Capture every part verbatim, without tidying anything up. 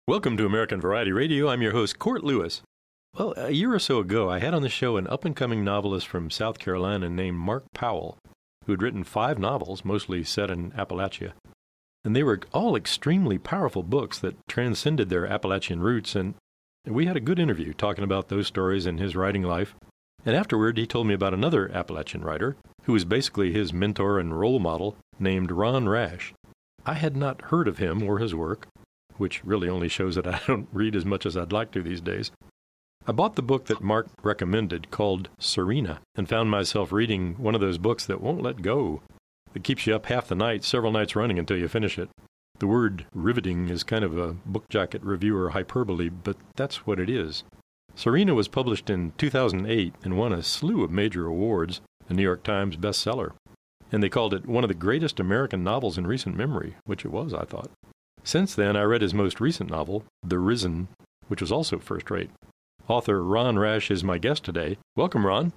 Welcome to American Variety Radio. I'm your host, Court Lewis. Well, a year or so ago, I had on the show an up-and-coming novelist from South Carolina named Mark Powell, who had written five novels, mostly set in Appalachia. And they were all extremely powerful books that transcended their Appalachian roots, and we had a good interview talking about those stories in his writing life. And afterward, he told me about another Appalachian writer, who was basically his mentor and role model, named Ron Rash. I had not heard of him or his work, which really only shows that I don't read as much as I'd like to these days. I bought the book that Mark recommended called Serena and found myself reading one of those books that won't let go. It keeps you up half the night, several nights running until you finish it. The word riveting is kind of a book jacket reviewer hyperbole, but that's what it is. Serena was published in two thousand eight and won a slew of major awards, a New York Times bestseller. And they called it one of the greatest American novels in recent memory, which it was, I thought. Since then, I read his most recent novel, The Risen, which was also first-rate. Author Ron Rash is my guest today. Welcome, Ron.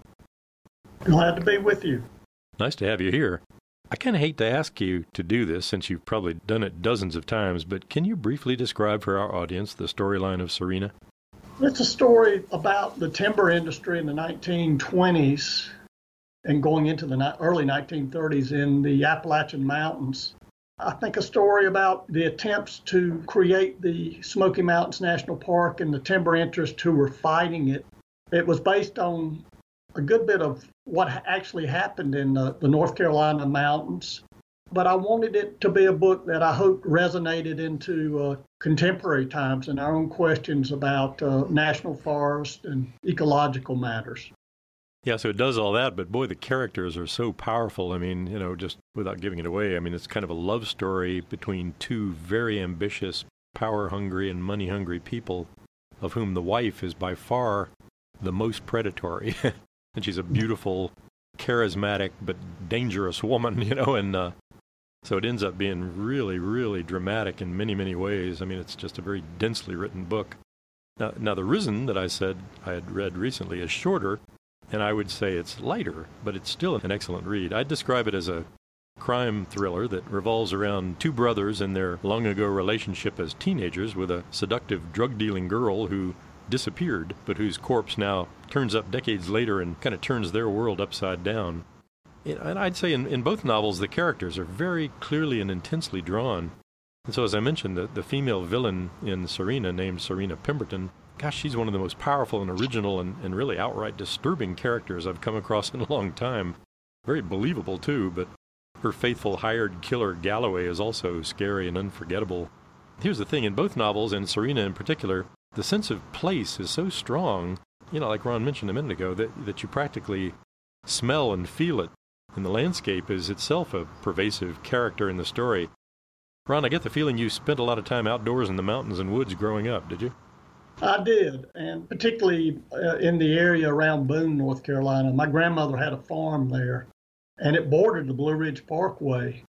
Glad to be with you. Nice to have you here. I kind of hate to ask you to do this since you've probably done it dozens of times, but can you briefly describe for our audience the storyline of Serena? It's a story about the timber industry in the nineteen twenties and going into the early nineteen thirties in the Appalachian Mountains. I think a story about the attempts to create the Smoky Mountains National Park and the timber interests who were fighting it. It was based on a good bit of what actually happened in the, the North Carolina mountains. But I wanted it to be a book that I hope resonated into uh, contemporary times and our own questions about uh, national forest and ecological matters. Yeah, so it does all that, but boy, the characters are so powerful. I mean, you know, just without giving it away, I mean, it's kind of a love story between two very ambitious, power-hungry and money-hungry people, of whom the wife is by far the most predatory. And she's a beautiful, charismatic, but dangerous woman, you know, and uh, so it ends up being really, really dramatic in many, many ways. I mean, it's just a very densely written book. Now, now The Risen that I said I had read recently is shorter, and I would say it's lighter, but it's still an excellent read. I'd describe it as a crime thriller that revolves around two brothers and their long-ago relationship as teenagers with a seductive drug-dealing girl who disappeared, but whose corpse now turns up decades later and kind of turns their world upside down. And I'd say in, in both novels, the characters are very clearly and intensely drawn. And so, as I mentioned, the, the female villain in Serena, named Serena Pemberton, gosh, she's one of the most powerful and original and, and really outright disturbing characters I've come across in a long time. Very believable, too, but her faithful hired killer Galloway is also scary and unforgettable. Here's the thing, in both novels, and Serena in particular, the sense of place is so strong, you know, like Ron mentioned a minute ago, that, that you practically smell and feel it. And the landscape is itself a pervasive character in the story. Ron, I get the feeling you spent a lot of time outdoors in the mountains and woods growing up, did you? I did, and particularly uh, in the area around Boone, North Carolina. My grandmother had a farm there, and it bordered the Blue Ridge Parkway.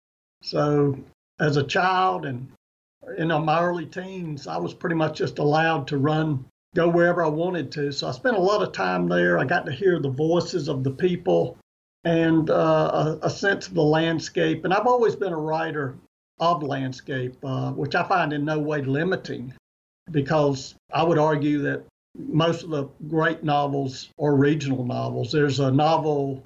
So as a child and in my early teens, I was pretty much just allowed to run, go wherever I wanted to. So I spent a lot of time there. I got to hear the voices of the people and uh, a, a sense of the landscape. And I've always been a writer of landscape, uh, which I find in no way limiting, because I would argue that most of the great novels are regional novels. There's a novel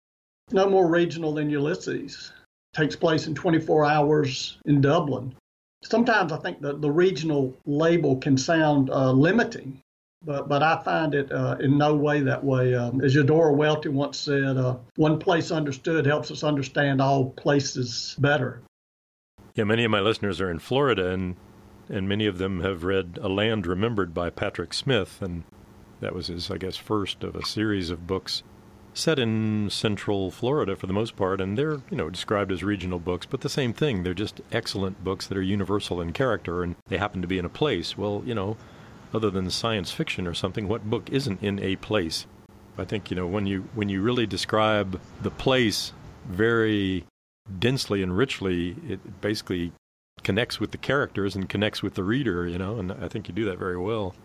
no more regional than Ulysses. It takes place in twenty-four hours in Dublin. Sometimes I think that the regional label can sound uh, limiting, but but I find it uh, in no way that way. Um, as Eudora Welty once said, uh, one place understood helps us understand all places better. Yeah, many of my listeners are in Florida, and and many of them have read A Land Remembered by Patrick Smith, and that was his, I guess, first of a series of books set in central Florida for the most part, and they're, you know, described as regional books, but the same thing. They're just excellent books that are universal in character, and they happen to be in a place. Well, you know, other than science fiction or something, what book isn't in a place? I think, you know, when you when you really describe the place very densely and richly, it basically connects with the characters and connects with the reader, you know, and I think you do that very well.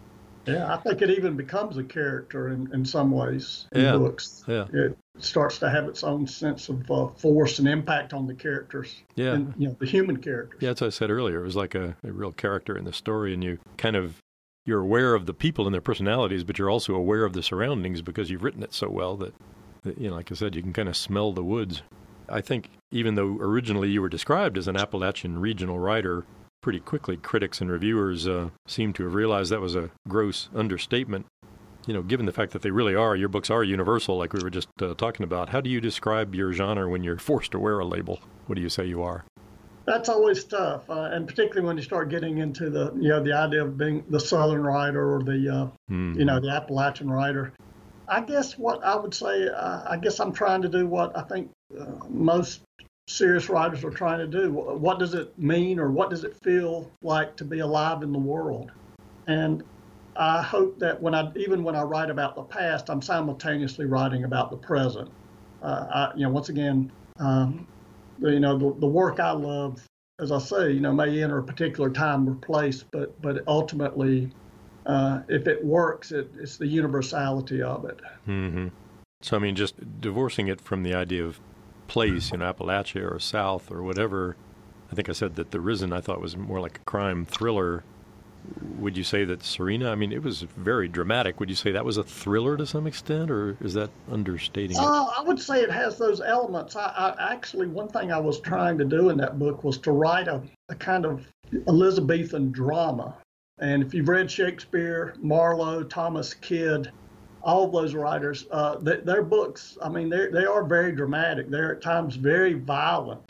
Yeah, I think it even becomes a character in, in some ways in Yeah, books. yeah, It starts to have its own sense of uh, force and impact on the characters, yeah. and you know the human characters. Yeah, as I said earlier, it was like a, a real character in the story, and you kind of you're aware of the people and their personalities, but you're also aware of the surroundings because you've written it so well that, that you know, like I said, you can kind of smell the woods. I think even though originally you were described as an Appalachian regional writer, pretty quickly critics and reviewers uh, seem to have realized that was a gross understatement. You know, given the fact that they really are, your books are universal, like we were just uh, talking about. How do you describe your genre when you're forced to wear a label? What do you say you are? That's always tough, uh, and particularly when you start getting into the you know the idea of being the Southern writer or the uh, mm-hmm. you know the Appalachian writer. I guess what I would say, uh, I guess I'm trying to do what I think uh, most serious writers are trying to do. What does it mean, or what does it feel like to be alive in the world? And I hope that when I, even when I write about the past, I'm simultaneously writing about the present. Uh, I, you know, once again, um, the, you know, the, the work I love, as I say, you know, may enter a particular time or place, but but ultimately, uh, if it works, it, it's the universality of it. Mm-hmm. So I mean, just divorcing it from the idea of place, you know, Appalachia or South or whatever. I think I said that The Risen I thought was more like a crime thriller. Would you say that Serena, I mean, it was very dramatic. Would you say that was a thriller to some extent, or is that understating it? Uh, I would say it has those elements. I, I actually, one thing I was trying to do in that book was to write a, a kind of Elizabethan drama. And if you've read Shakespeare, Marlowe, Thomas Kidd, all of those writers, uh, they, their books, I mean, they they are very dramatic. They're at times very violent.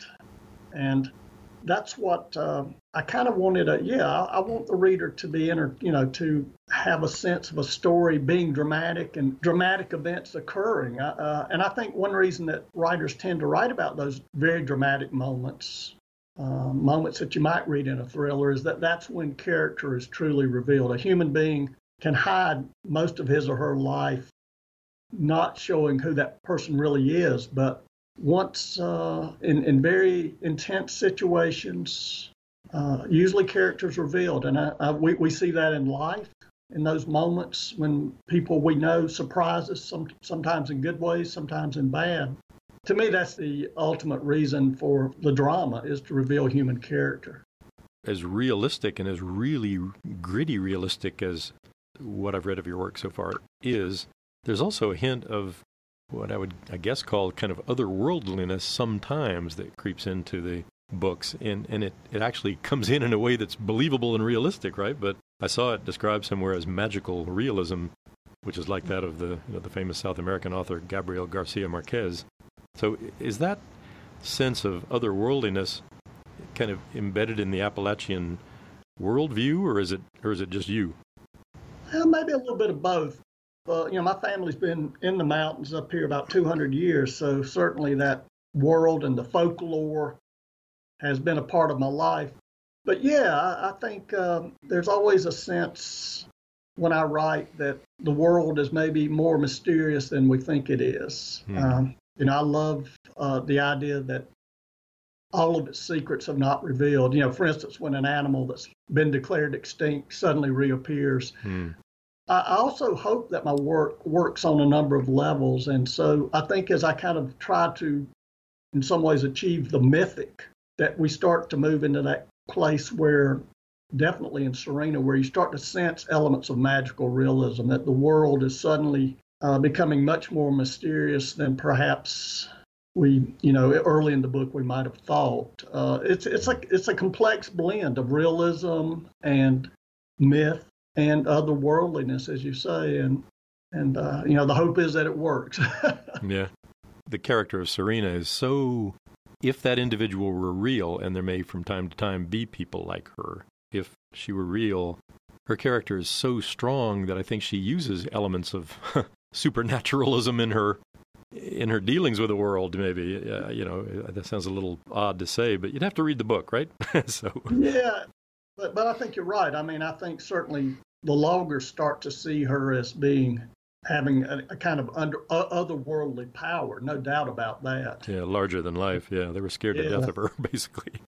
And that's what uh, I kind of wanted. A, yeah, I, I want the reader to be, enter, you know, to have a sense of a story being dramatic and dramatic events occurring. Uh, and I think one reason that writers tend to write about those very dramatic moments, uh, moments that you might read in a thriller, is that that's when character is truly revealed. A human being can hide most of his or her life, not showing who that person really is, but once uh, in, in very intense situations, uh, usually characters revealed. And I, I, we, we see that in life, in those moments when people we know surprise us, some, sometimes in good ways, sometimes in bad. To me, that's the ultimate reason for the drama, is to reveal human character. As realistic and as really gritty realistic as what I've read of your work so far is, there's also a hint of what I would, I guess, call kind of otherworldliness sometimes that creeps into the books, and, and it, it actually comes in in a way that's believable and realistic, right? But I saw it described somewhere as magical realism, which is like that of the, you know, the famous South American author Gabriel Garcia Marquez. So is that sense of otherworldliness kind of embedded in the Appalachian worldview, or is it, or is it just you? Well, maybe a little bit of both. Uh, you know, my family's been in the mountains up here about two hundred years, so certainly that world and the folklore has been a part of my life. But yeah, I, I think um, there's always a sense when I write that the world is maybe more mysterious than we think it is. Hmm. Um, you know, I love uh, the idea that all of its secrets have not revealed. You know, for instance, when an animal that's been declared extinct suddenly reappears. Hmm. I also hope that my work works on a number of levels. And so I think as I kind of try to, in some ways, achieve the mythic, that we start to move into that place where, definitely in Serena, where you start to sense elements of magical realism, that the world is suddenly uh, becoming much more mysterious than perhaps we, you know, early in the book we might have thought. Uh, it's it's like it's a complex blend of realism and myth and otherworldliness, as you say, and and uh, you know, the hope is that it works. Yeah, the character of Serena is so. If that individual were real, and there may from time to time be people like her, if she were real, her character is so strong that I think she uses elements of supernaturalism in her in her dealings with the world. Maybe uh, you know, that sounds a little odd to say, but you'd have to read the book, right? So yeah, but but I think you're right. I mean, I think certainly the longer start to see her as being having a, a kind of under uh, otherworldly power, no doubt about that. Yeah, larger than life. Yeah, they were scared yeah. to death of her, basically.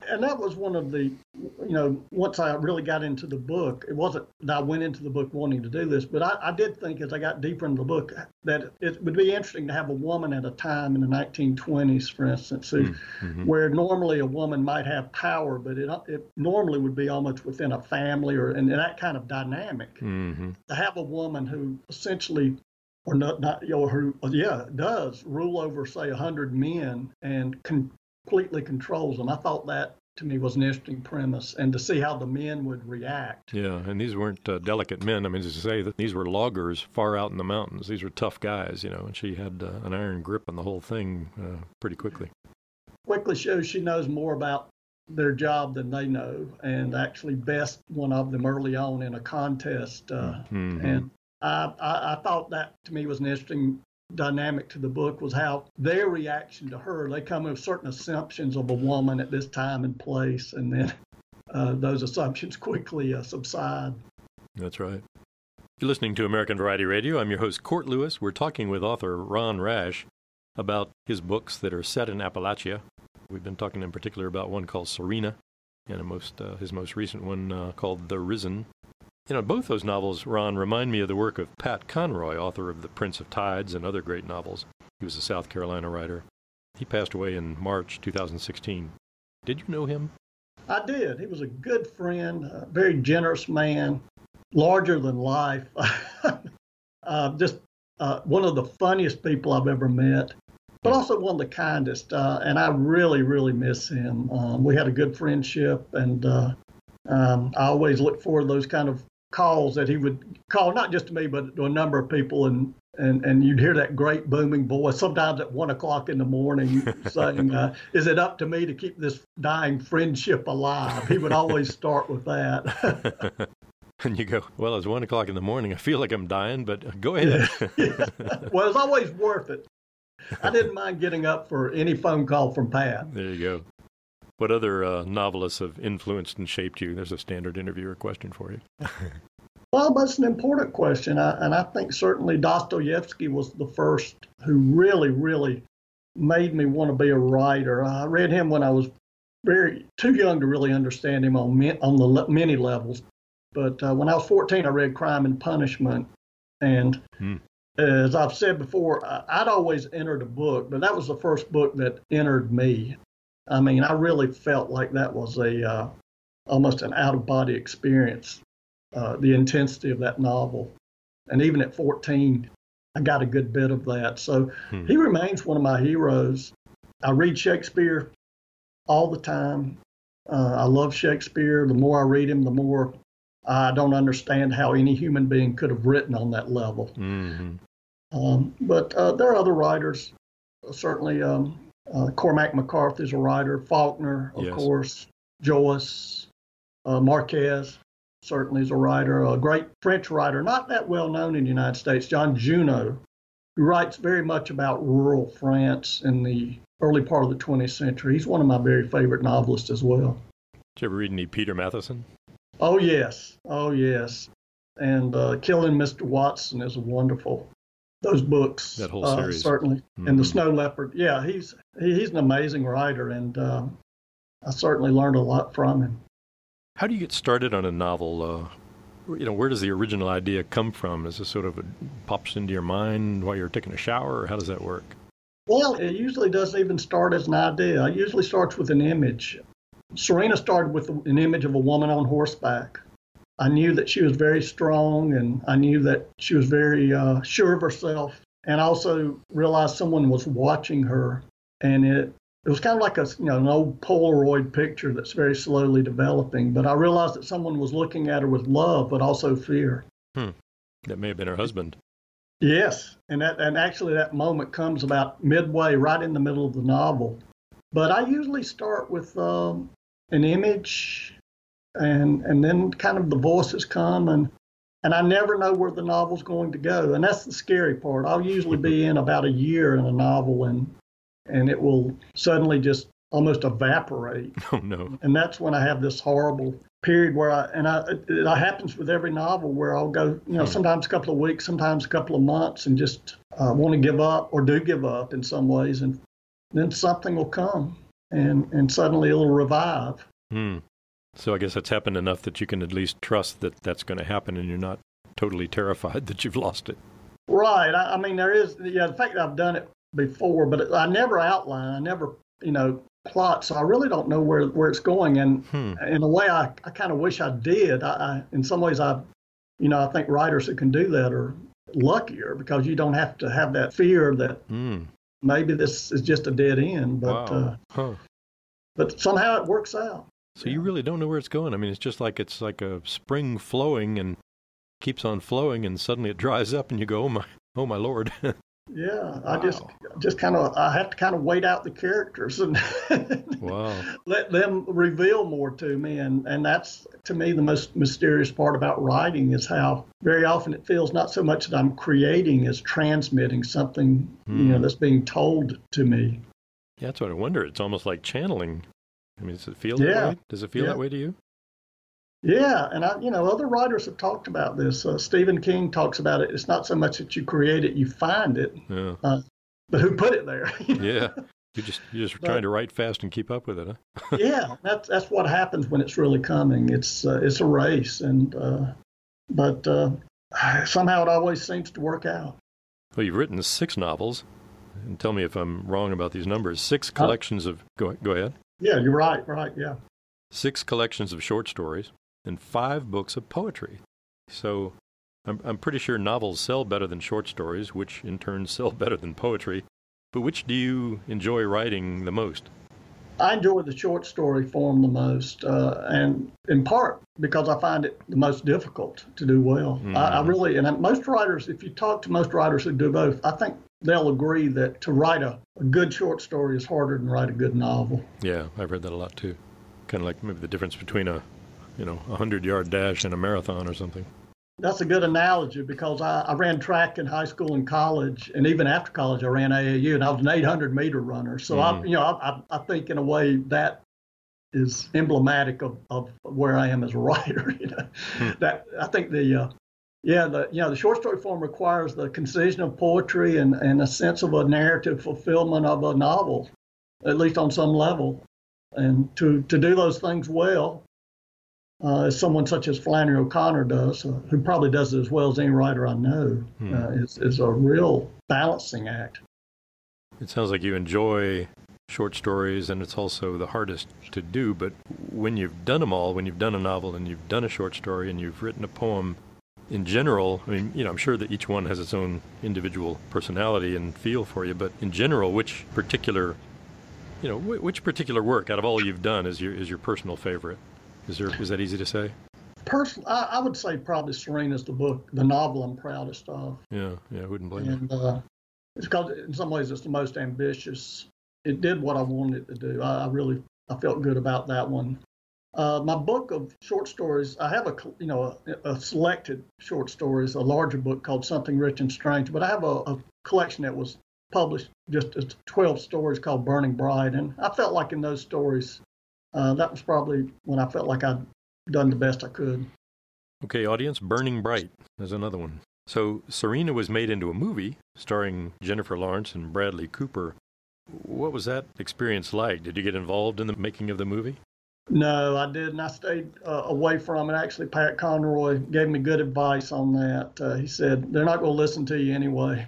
and that was one of the, you know, once I really got into the book, it wasn't that I went into the book wanting to do this, but I, I did think as I got deeper into the book that it would be interesting to have a woman at a time in the nineteen twenties, for instance, who, mm-hmm. where normally a woman might have power, but it, it normally would be almost within a family or in that kind of dynamic. Mm-hmm. To have a woman who essentially, or not, not you know, who, yeah, does rule over, say, a hundred men and can completely controls them. I thought that to me was an interesting premise, and to see how the men would react. Yeah, and these weren't uh, delicate men. I mean, to say that these were loggers far out in the mountains. These were tough guys, you know, and she had uh, an iron grip on the whole thing uh, pretty quickly. Quickly shows she knows more about their job than they know, and actually best one of them early on in a contest. Uh, mm-hmm. And I, I, I thought that to me was an interesting dynamic to the book, was how their reaction to her, they come with certain assumptions of a woman at this time and place, and then uh, those assumptions quickly uh, subside. That's right. You're listening to American Variety Radio. I'm your host, Court Lewis. We're talking with author Ron Rash about his books that are set in Appalachia. We've been talking in particular about one called Serena, and a most, uh, his most recent one uh, called The Risen. You know, both those novels, Ron, remind me of the work of Pat Conroy, author of The Prince of Tides and other great novels. He was a South Carolina writer. He passed away in March two thousand sixteen. Did you know him? I did. He was a good friend, a very generous man, larger than life. uh, just uh, one of the funniest people I've ever met, but also one of the kindest. Uh, and I really, really miss him. Um, we had a good friendship, and uh, um, I always look forward to those kind of calls that he would call, not just to me, but to a number of people, and and, and you'd hear that great booming voice, sometimes at one o'clock in the morning, saying, uh, is it up to me to keep this dying friendship alive? He would always start with that. And you go, well, it's one o'clock in the morning. I feel like I'm dying, but go ahead. Yeah, yeah. Well, it's always worth it. I didn't mind getting up for any phone call from Pat. There you go. What other uh, novelists have influenced and shaped you? There's a standard interviewer question for you. Well, that's an important question. I, and I think certainly Dostoevsky was the first who really, really made me want to be a writer. I read him when I was very too young to really understand him on, on the le- many levels. But uh, when I was fourteen, I read Crime and Punishment. And hmm. as I've said before, I, I'd always entered a book, but that was the first book that entered me. I mean, I really felt like that was a uh, almost an out-of-body experience, uh, the intensity of that novel. And even at fourteen, I got a good bit of that. So hmm. he remains one of my heroes. I read Shakespeare all the time. Uh, I love Shakespeare. The more I read him, the more I don't understand how any human being could have written on that level. Mm-hmm. Um, but uh, there are other writers, certainly. Um, Uh, Cormac McCarthy is a writer, Faulkner, of yes. course, Joyce, uh, Marquez certainly is a writer, a great French writer, not that well known in the United States, John Junot, who writes very much about rural France in the early part of the twentieth century. He's one of my very favorite novelists as well. Did you ever read any Peter Matheson? Oh, yes. Oh, yes. And uh, Killing Mister Watson is wonderful. Those books, that whole series, uh, certainly, mm-hmm. and The Snow Leopard. Yeah, he's he, he's an amazing writer, and uh, I certainly learned a lot from him. How do you get started on a novel? Uh, you know, where does the original idea come from? Is this sort of a, pops into your mind while you're taking a shower, or how does that work? Well, it usually doesn't even start as an idea. It usually starts with an image. Serena started with an image of a woman on horseback. I knew that she was very strong, and I knew that she was very uh, sure of herself, and also realized someone was watching her. And it, it was kind of like a, you know, an old Polaroid picture that's very slowly developing. But I realized that someone was looking at her with love, but also fear. Hmm. That may have been her husband. Yes, and that and actually that moment comes about midway, right in the middle of the novel. But I usually start with um, an image. And and then kind of the voices come, and and I never know where the novel's going to go. And that's the scary part. I'll usually be in about a year in a novel, and and it will suddenly just almost evaporate. Oh, no. And that's when I have this horrible period where I, and I, it, it happens with every novel where I'll go, you know, hmm. sometimes a couple of weeks, sometimes a couple of months, and just uh, want to give up, or do give up in some ways. And then something will come. and and suddenly it'll revive. Hmm. So I guess that's happened enough that you can at least trust that that's going to happen, and you're not totally terrified that you've lost it. Right. I, I mean, there is, yeah, the fact that I've done it before, but I never outline, I never, you know, plot, so I really don't know where, where it's going. And hmm. in a way, I, I kind of wish I did. I, I, in some ways, I, you know, I think writers that can do that are luckier because you don't have to have that fear that hmm. maybe this is just a dead end. But, wow. uh, huh. but somehow it works out. So yeah. You really don't know where it's going. I mean, it's just like it's like a spring flowing and keeps on flowing, and suddenly it dries up, and you go, "Oh my, oh my Lord!" Yeah, wow. I just just kind of I have to kind of wait out the characters and wow. let them reveal more to me, and and that's to me the most mysterious part about writing is how very often it feels not so much that I'm creating as transmitting something mm. you know that's being told to me. Yeah, that's what I wonder. It's almost like channeling. I mean, does it feel yeah. that way? Does it feel yeah. that way to you? Yeah, and I, you know, other writers have talked about this. Uh, Stephen King talks about it. It's not so much that you create it, you find it, yeah. uh, but who put it there? You know? Yeah, you just you're just but, trying to write fast and keep up with it, huh? yeah, that's that's what happens when it's really coming. It's uh, it's a race, and uh, but uh, somehow it always seems to work out. Well, you've written six novels, and tell me if I'm wrong about these numbers. Six collections huh? of go go ahead. Yeah, you're right. Right. Yeah. Six collections of short stories. And five books of poetry. So I'm, I'm pretty sure novels sell better than short stories, which in turn sell better than poetry. But which do you enjoy writing the most? I enjoy the short story form the most, uh, and in part because I find it the most difficult to do well. Mm. I, I really, and most writers, if you talk to most writers who do both, I think they'll agree that to write a, a good short story is harder than write a good novel. Yeah, I've read that a lot too. Kind of like maybe the difference between a you know, a hundred-yard dash in a marathon or something. That's a good analogy because I, I ran track in high school and college, and even after college, I ran A A U, and I was an eight hundred meter runner. So mm. I, you know, I, I think in a way that is emblematic of, of where I am as a writer. You know, hmm. that I think the, uh, yeah, the you know the short story form requires the concision of poetry and, and a sense of a narrative fulfillment of a novel, at least on some level, and to to do those things well. Uh, as someone such as Flannery O'Connor does, uh, who probably does it as well as any writer I know, hmm. uh, is, is a real balancing act. It sounds like you enjoy short stories, and it's also the hardest to do. But when you've done them all, when you've done a novel and you've done a short story and you've written a poem, in general, I mean, you know, I'm sure that each one has its own individual personality and feel for you. But in general, which particular, you know, which particular work out of all you've done is your is your personal favorite? Is there is that easy to say? Personally, I, I would say probably Serena's the book, the novel I'm proudest of. Yeah, yeah, I wouldn't blame and, you. Uh, it's because in some ways it's the most ambitious. It did what I wanted it to do. I, I really I felt good about that one. Uh, my book of short stories, I have a you know a, a selected short stories, a larger book called Something Rich and Strange, but I have a, a collection that was published just as twelve stories called Burning Bright, and I felt like in those stories. Uh, that was probably when I felt like I'd done the best I could. Okay, audience, Burning Bright is another one. So Serena was made into a movie starring Jennifer Lawrence and Bradley Cooper. What was that experience like? Did you get involved in the making of the movie? No, I didn't. I stayed uh, away from it. Actually, Pat Conroy gave me good advice on that. Uh, he said, they're not going to listen to you anyway.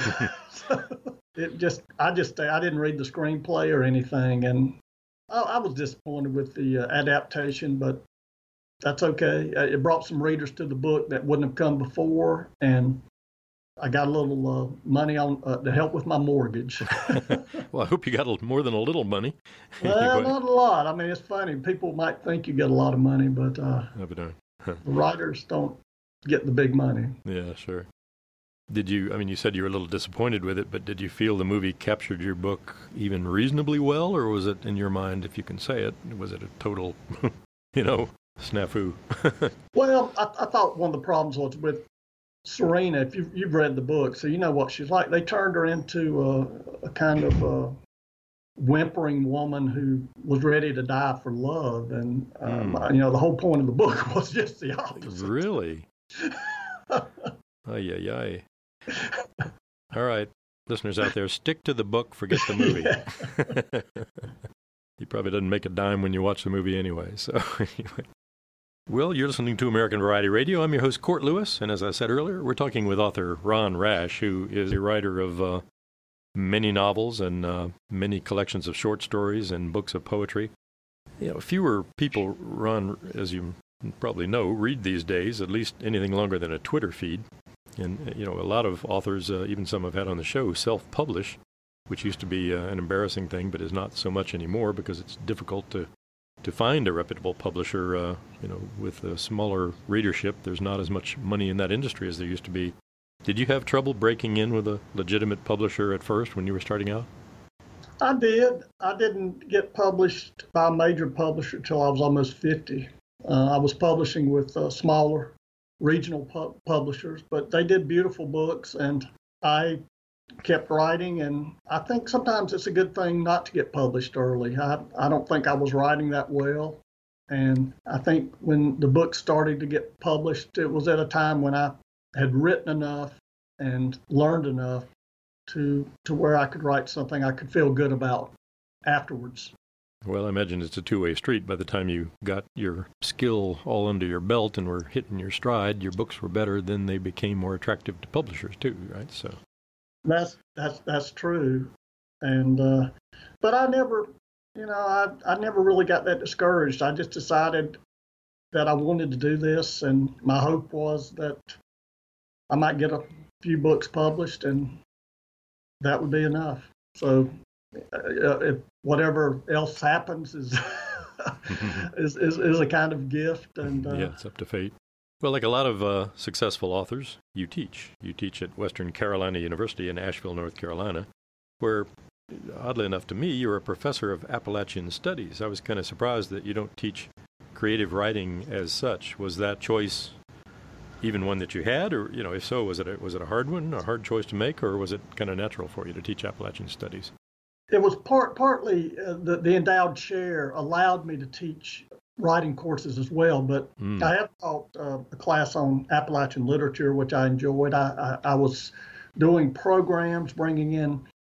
so it just, I just, I didn't read the screenplay or anything, and I was disappointed with the uh, adaptation, but that's okay. Uh, it brought some readers to the book that wouldn't have come before, and I got a little uh, money on uh, to help with my mortgage. Well, I hope you got a, more than a little money. Well, anyway. Not a lot. I mean, it's funny. People might think you get a lot of money, but uh, no, but no. the writers don't get the big money. Yeah, sure. Did you, I mean, you said you were a little disappointed with it, but did you feel the movie captured your book even reasonably well, or was it, in your mind, if you can say it, was it a total, you know, snafu? Well, I, I thought one of the problems was with Serena, if you've, you've read the book, so you know what she's like. They turned her into a, a kind of a whimpering woman who was ready to die for love, and, um, mm. you know, the whole point of the book was just the opposite. Really? Ay, ay, ay. All right, listeners out there, stick to the book, forget the movie. he probably doesn't make a dime when you watch the movie anyway. So anyway. Well, you're listening to American Variety Radio. I'm your host, Court Lewis, and as I said earlier, we're talking with author Ron Rash, who is a writer of uh, many novels and uh, many collections of short stories and books of poetry. You know, fewer people, Ron, as you probably know, read these days, at least anything longer than a Twitter feed. And, you know, a lot of authors, uh, even some I've had on the show, self-publish, which used to be uh, an embarrassing thing, but is not so much anymore because it's difficult to to find a reputable publisher, uh, you know, with a smaller readership. There's not as much money in that industry as there used to be. Did you have trouble breaking in with a legitimate publisher at first when you were starting out? I did. I didn't get published by a major publisher till I was almost fifty. Uh, I was publishing with uh, smaller regional pu- publishers, but they did beautiful books, and I kept writing, and I think sometimes it's a good thing not to get published early. I, I don't think I was writing that well, and I think when the book started to get published, it was at a time when I had written enough and learned enough to to where I could write something I could feel good about afterwards. Well, I imagine it's a two-way street. By the time you got your skill all under your belt and were hitting your stride, your books were better, then they became more attractive to publishers too, right? So. That's that's that's true, and uh, but I never, you know, I I never really got that discouraged. I just decided that I wanted to do this, and my hope was that I might get a few books published, and that would be enough. So, uh, if whatever else happens is is, is is a kind of gift, and uh, yeah, it's up to fate. Well, like a lot of uh, successful authors, you teach. You teach at Western Carolina University in Asheville, North Carolina, where, oddly enough to me, you're a professor of Appalachian Studies. I was kind of surprised that you don't teach creative writing as such. Was that choice even one that you had? Or, you know, if so, was it a, was it a hard one, a hard choice to make, or was it kind of natural for you to teach Appalachian Studies? It was part partly uh, the, the endowed chair allowed me to teach writing courses as well, but mm. I have taught uh, a class on Appalachian literature, which I enjoyed. I, I, I was doing programs, bringing in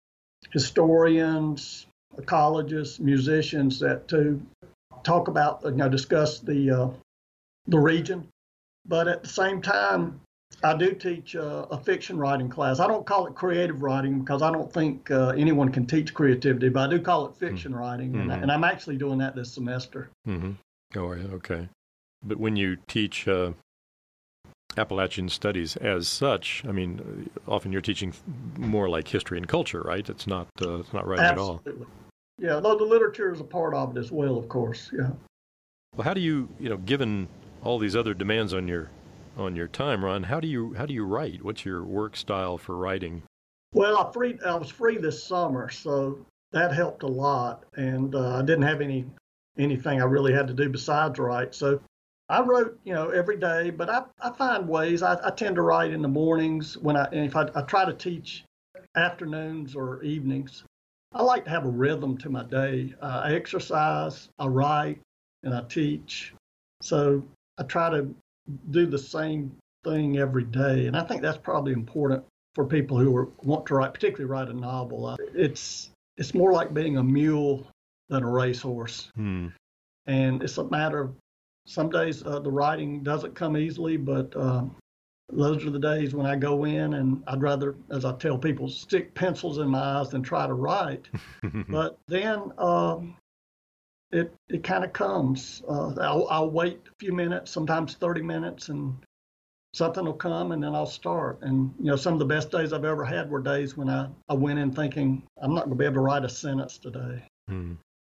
historians, ecologists, musicians that to talk about, you know, discuss the uh, the region. But at the same time, I do teach uh, a fiction writing class. I don't call it creative writing because I don't think uh, anyone can teach creativity, but I do call it fiction mm. writing, mm-hmm. and, I, and I'm actually doing that this semester. Mm-hmm. Oh, yeah, okay. But when you teach uh, Appalachian Studies as such, I mean, often you're teaching more like history and culture, right? It's not uh, it's not writing Absolutely. at all. Yeah, though the literature is a part of it as well, of course. Yeah. Well, how do you, you know, given all these other demands on your on your time, Ron, how do you how do you write? What's your work style for writing? Well, I free I was free this summer, so that helped a lot, and uh, I didn't have any. anything I really had to do besides write. So I wrote, you know, every day, but I, I find ways. I, I tend to write in the mornings when I, if I, I try to teach afternoons or evenings. I like to have a rhythm to my day. Uh, I exercise, I write, and I teach. So I try to do the same thing every day. And I think that's probably important for people who are, want to write, particularly write a novel. Uh, it's, it's more like being a mule than a racehorse. Hmm. And it's a matter of some days uh, the writing doesn't come easily, but uh, those are the days when I go in and I'd rather, as I tell people, stick pencils in my eyes than try to write. But then um, it it kind of comes. Uh, I'll, I'll wait a few minutes, sometimes thirty minutes, and something will come, and then I'll start. And, you know, some of the best days I've ever had were days when I, I went in thinking, I'm not going to be able to write a sentence today. Hmm.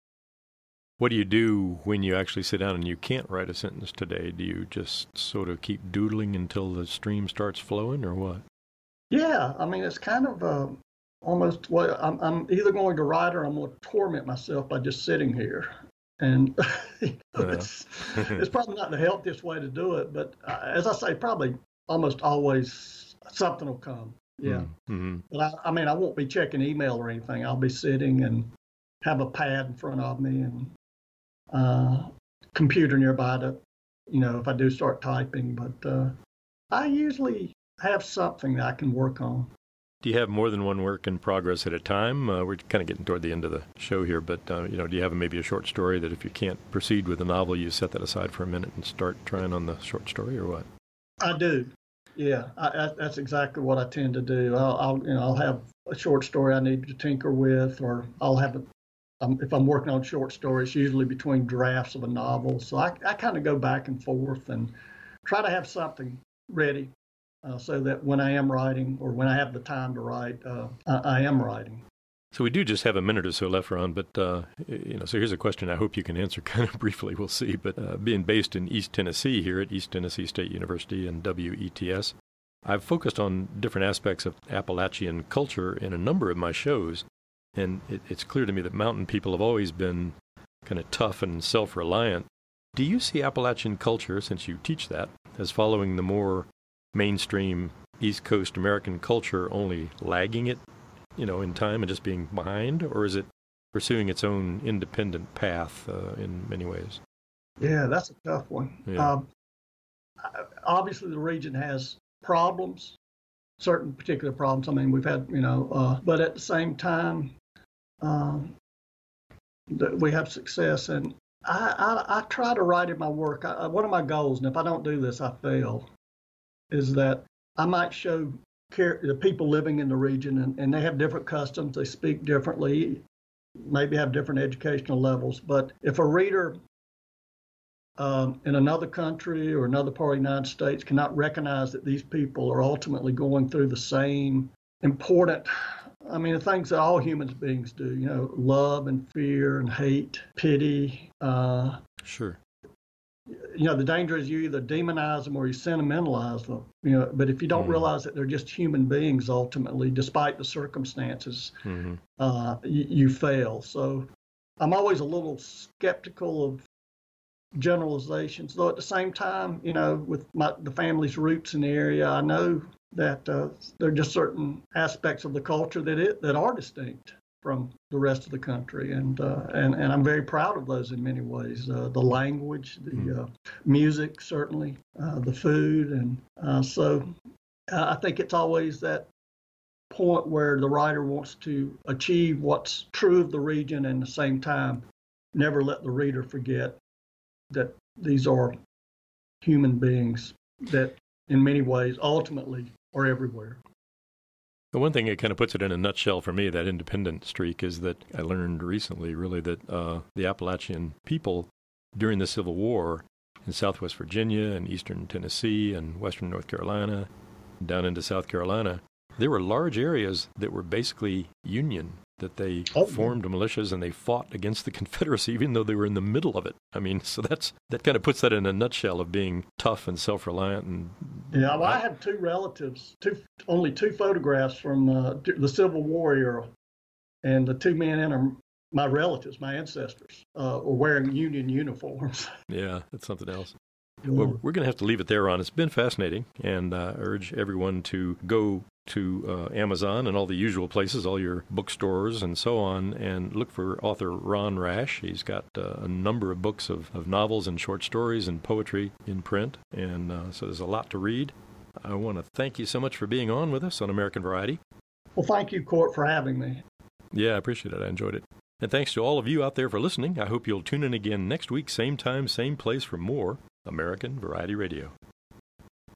What do you do when you actually sit down and you can't write a sentence today? Do you just sort of keep doodling until the stream starts flowing, or what? Yeah, I mean, it's kind of uh, almost what I'm, I'm either going to write or I'm going to torment myself by just sitting here. And you know, it's, it's probably not the healthiest way to do it, but uh, as I say, probably almost always something will come. Yeah. Mm-hmm. But I, I mean, I won't be checking email or anything. I'll be sitting and have a pad in front of me and uh, computer nearby to, you know, if I do start typing. But uh, I usually have something that I can work on. Do you have more than one work in progress at a time? Uh, we're kind of getting toward the end of the show here, but uh, you know, do you have maybe a short story that if you can't proceed with the novel, you set that aside for a minute and start trying on the short story, or what? I do. Yeah, I, I, that's exactly what I tend to do. I'll, I'll, you know, I'll have a short story I need to tinker with, or I'll have a. Um, if I'm working on short stories, usually between drafts of a novel, so I, I kind of go back and forth and try to have something ready. Uh, so that when I am writing, or when I have the time to write, uh, I, I am writing. So we do just have a minute or so left, Ron, but, uh, you know, so here's a question I hope you can answer kind of briefly, we'll see. But uh, being based in East Tennessee here at East Tennessee State University and W E T S, I've focused on different aspects of Appalachian culture in a number of my shows, and it, it's clear to me that mountain people have always been kind of tough and self-reliant. Do you see Appalachian culture, since you teach that, as following the more mainstream East Coast American culture, only lagging it, you know, in time and just being behind, or is it pursuing its own independent path uh, in many ways? Yeah, that's a tough one. Yeah. Um, obviously, the region has problems, certain particular problems. I mean, we've had, you know, uh, but at the same time, um, that we have success. And I, I, I try to write in my work. I, one of my goals, and if I don't do this, I fail, is that I might show care, the people living in the region, and, and they have different customs, they speak differently, maybe have different educational levels. But if a reader um, in another country or another part of the United States cannot recognize that these people are ultimately going through the same important, I mean, the things that all human beings do, you know, love and fear and hate, pity. Uh, sure. You know, the danger is you either demonize them or you sentimentalize them. You know, but if you don't mm. realize that they're just human beings, ultimately, despite the circumstances, mm-hmm. uh, you, you fail. So I'm always a little skeptical of generalizations, though at the same time, you know, with my, the family's roots in the area, I know that uh, there are just certain aspects of the culture that it that are distinct from the rest of the country, and uh, and and I'm very proud of those in many ways. Uh, the language, the mm. uh, music, certainly, uh, the food, and uh, so I think it's always that point where the writer wants to achieve what's true of the region, and at the same time, never let the reader forget that these are human beings that, in many ways, ultimately are everywhere. The one thing that kind of puts it in a nutshell for me, that independent streak, is that I learned recently, really, that uh, the Appalachian people during the Civil War in Southwest Virginia and Eastern Tennessee and Western North Carolina, down into South Carolina, there were large areas that were basically Union, that they oh. formed militias and they fought against the Confederacy, even though they were in the middle of it. I mean, so that's that kind of puts that in a nutshell of being tough and self-reliant. And yeah, well, I have two relatives, two only two photographs from uh, the Civil War era, and the two men in them, my relatives, my ancestors, uh, were wearing Union uniforms. Yeah, that's something else. Well, we're going to have to leave it there, Ron. It's been fascinating, and uh, I urge everyone to go to uh, Amazon and all the usual places, all your bookstores and so on, and look for author Ron Rash. He's got uh, a number of books of, of novels and short stories and poetry in print, and uh, so there's a lot to read. I want to thank you so much for being on with us on American Variety. Well, thank you, Court, for having me. Yeah, I appreciate it. I enjoyed it. And thanks to all of you out there for listening. I hope you'll tune in again next week, same time, same place, for more American Variety Radio.